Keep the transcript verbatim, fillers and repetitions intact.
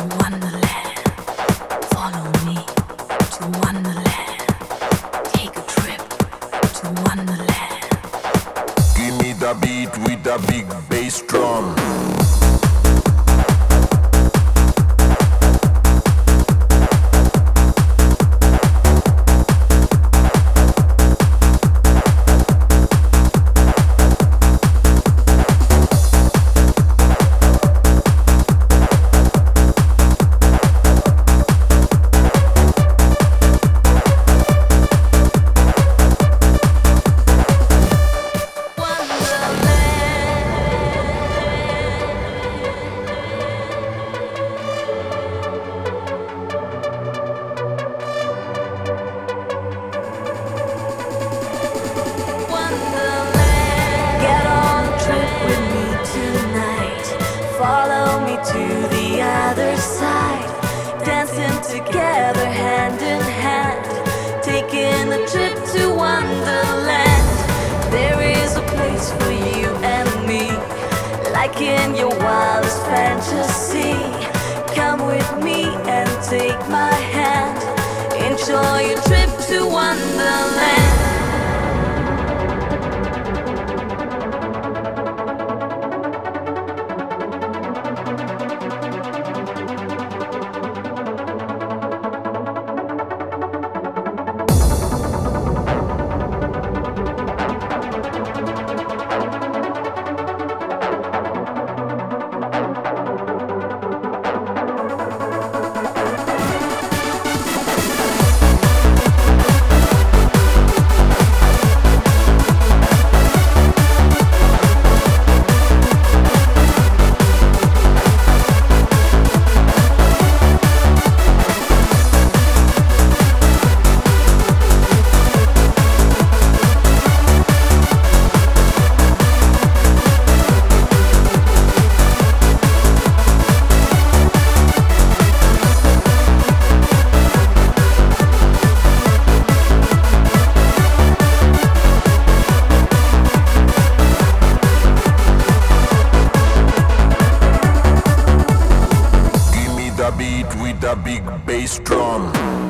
Wonderland. Follow me to Wonderland. Take a trip to Wonderland. Give me the beat with the big bass drum. Follow me to the other side, dancing together hand in hand, taking a trip to Wonderland. There is a place for you and me, like in your wildest fantasy. Come with me and take my hand, enjoy your trip to Wonderland. Beat with the big bass drum.